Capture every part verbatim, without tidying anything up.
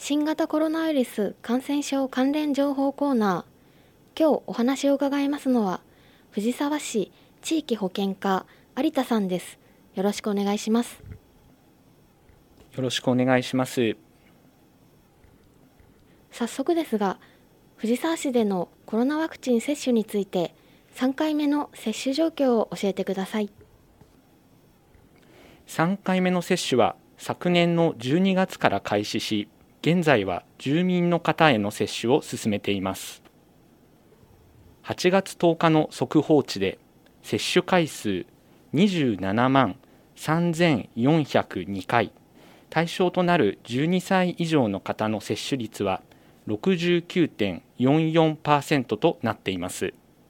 新型コロナウイルス感染症関連情報コーナー。今日お話を伺いますのは、藤沢市地域保健課有田さんです。よろしくお願いします。 よろしくお願いします。 早速ですが、藤沢市でのコロナワクチン接種についてさんかいめの接種状況を教えてください。 さんかいめの接種は昨年のじゅうにがつから開始し、現在は住民の方への接種を進めています。はちがつとおかの速報値で接種回数にじゅうななまんさんぜんよんひゃくにかい、対象となるじゅうにさい以上の方の接種率は ろくじゅうきゅうてんよんよんパーセント となっています。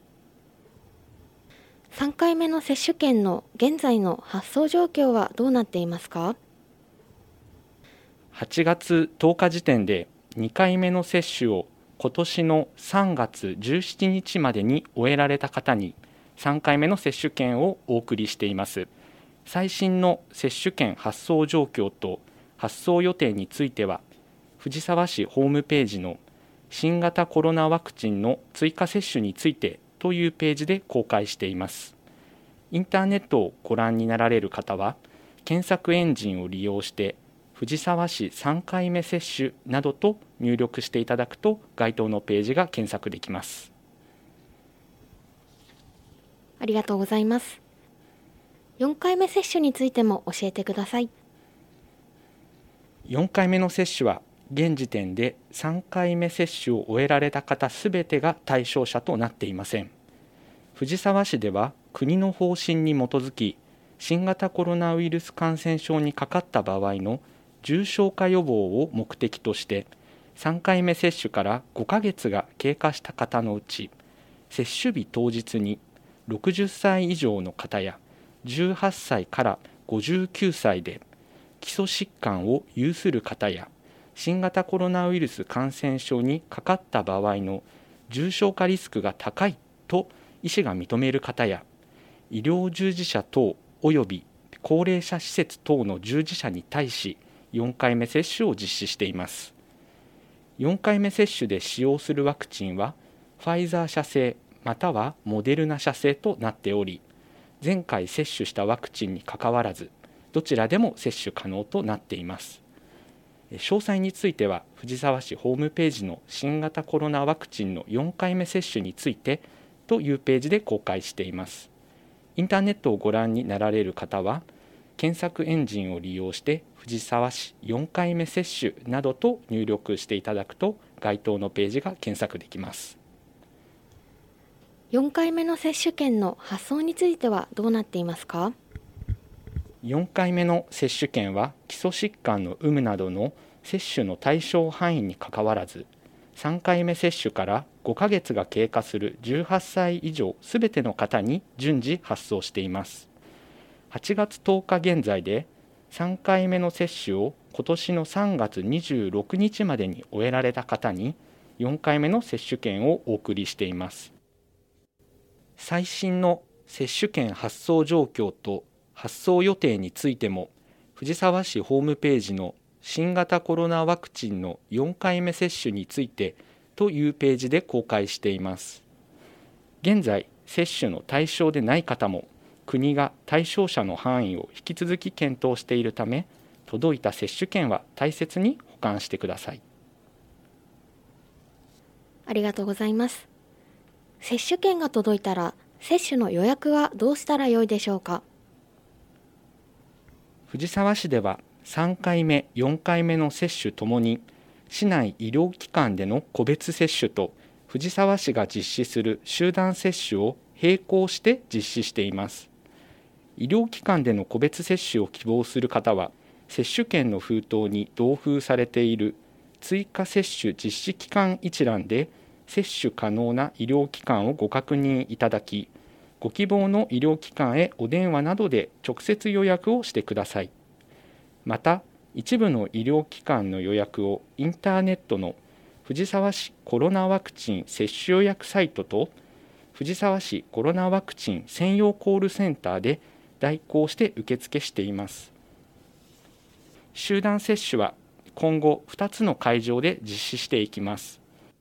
さんかいめの接種券の現在の発送状況はどうなっていますか？ はちがつとおか時点でにかいめの接種を今年のさんがつじゅうしちにちまでに終えられた方にさんかいめの接種券をお送りしています。最新の接種券発送状況と発送予定については、藤沢市ホームページの新型コロナワクチンの追加接種についてというページで公開しています。インターネットをご覧になられる方は、検索エンジンを利用して藤沢市さんかいめ接種などと入力していただくと該当のページが検索できます。 ありがとうございます。よんかいめ接種についても教えてください。 よんかいめの接種は現時点でさんかいめ接種を終えられた方すべてが対象者となっていません。藤沢市では国の方針に基づき、新型コロナウイルス感染症にかかった場合の重症化予防を目的として、さんかいめ接種からごかげつが経過した方のうち、接種日当日にろくじゅっさい以上の方やじゅうはっさいからごじゅうきゅうさいで基礎疾患を有する方や新型コロナウイルス感染症にかかった場合の重症化リスクが高いと医師が認める方や、医療従事者等および高齢者施設等の従事者に対しよんかいめ接種を実施しています。よんかいめ接種で使用するワクチンはファイザー社製またはモデルナ社製となっており、前回接種したワクチンにかかわらずどちらでも接種可能となっています。詳細については藤沢市ホームページの新型コロナワクチンのよんかいめ接種についてというページで公開しています。インターネットをご覧になられる方は、検索エンジンを利用して藤沢市よんかいめ接種などと入力していただくと該当のページが検索できます。 よんかいめの接種券の発送についてはどうなっていますか？ よんかいめの接種券は基礎疾患の有無などの接種の対象範囲にかかわらず、さんかいめ接種からごかげつが経過するじゅうはっさい以上すべての方に順次発送しています。はちがつとおか現在でさんかいめの接種を今年のさんがつにじゅうろくにちまでに終えられた方によんかいめの接種券をお送りしています。最新の接種券発送状況と発送予定についても藤沢市ホームページの新型コロナワクチンのよんかいめ接種についてというページで公開しています。現在接種の対象でない方も国が対象者の範囲を引き続き検討しているため、届いた接種券は大切に保管してください。 ありがとうございます。接種券が届いたら接種の予約はどうしたらよいでしょうか？ 藤沢市ではさんかいめ、よんかいめの接種ともに市内医療機関での個別接種と藤沢市が実施する集団接種を並行して実施しています。医療機関での個別接種を希望する方は、接種券の封筒に同封されている追加接種実施期間一覧で接種可能な医療機関をご確認いただき、ご希望の医療機関へお電話などで直接予約をしてください。また、一部の医療機関の予約をインターネットの藤沢市コロナワクチン接種予約サイトと藤沢市コロナワクチン専用コールセンターで代行して受付しています。集団接種は今後ふたつの会場で実施していきます。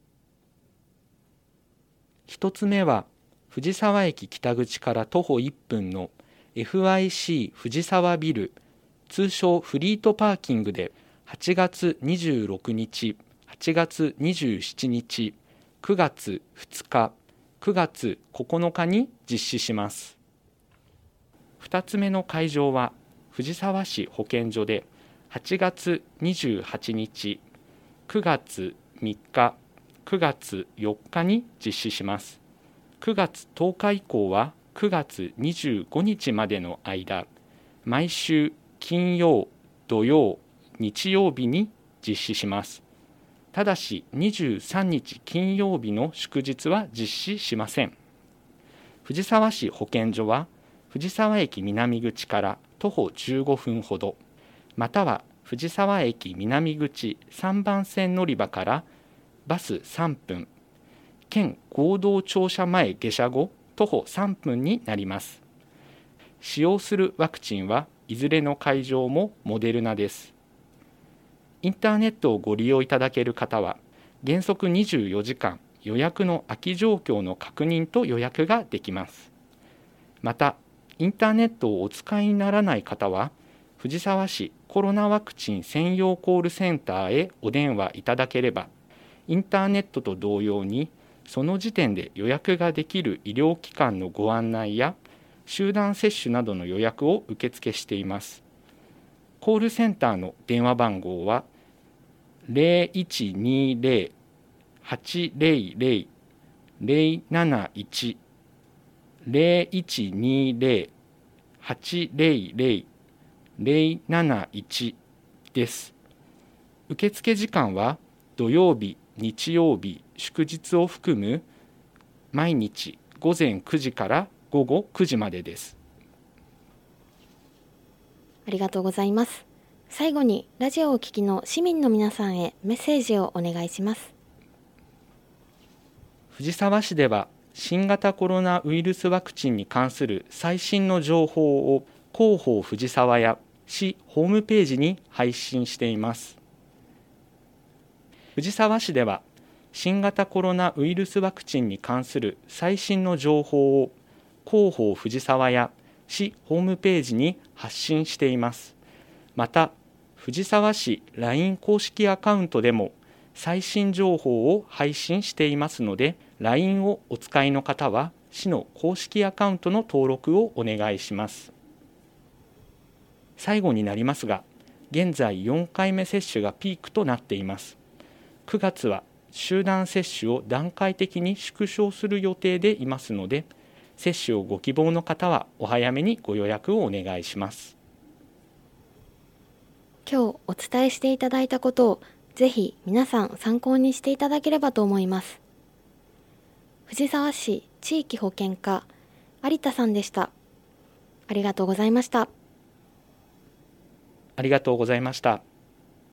ひとつめは藤沢駅北口から徒歩いっぷんの エフアイシー 藤沢ビル、通称フリートパーキングではちがつにじゅうろくにち、はちがつにじゅうしちにち、くがつふつか、くがつここのかに実施します。ふたつめの会場は藤沢市保健所ではちがつにじゅうはちにち、くがつみっか、くがつよっかに実施します。くがつとおか以降はくがつにじゅうごにちまでの間、毎週金曜、土曜、日曜日に実施します。ただしにじゅうさんにち金曜日の祝日は実施しません。藤沢市保健所は藤沢駅南口から徒歩じゅうごふんほど、または藤沢駅南口さんばんせん乗り場からバスさんぷん、県合同庁舎前下車後徒歩さんぷんになります。使用するワクチンはいずれの会場もモデルナです。インターネットをご利用いただける方は原則にじゅうよじかん予約の空き状況の確認と予約ができます。またインターネットをお使いにならない方は藤沢市コロナワクチン専用コールセンターへお電話いただければ、インターネットと同様にその時点で予約ができる医療機関のご案内や集団接種などの予約を受付しています。コールセンターの電話番号は ゼロいちにゼロ はちゼロゼロ ゼロなないち ゼロいちにゼロ はちゼロゼロ ゼロなないちです。受付時間は土曜日、日曜日、祝日を含む毎日ごぜんくじからごごくじまでです。 ありがとうございます。最後にラジオをお聞きの市民の皆さんへメッセージをお願いします。 藤沢市では新型コロナウイルスワクチンに関する最新の情報を広報藤沢や市ホームページに配信しています。藤沢市では新型コロナウイルスワクチンに関する最新の情報を広報藤沢や市ホームページに発信しています。また藤沢市 ライン 公式アカウントでも最新情報を配信していますので、 ライン をお使いの方は市の公式アカウントの登録をお願いします。最後になりますが、現在よんかいめ接種がピークとなっています。くがつは集団接種を段階的に縮小する予定でいますので、接種をご希望の方はお早めにご予約をお願いします。 今日お伝えしていただいたことをぜひ皆さん参考にしていただければと思います。藤沢市地域保健課有田さんでした。ありがとうございました。 ありがとうございました。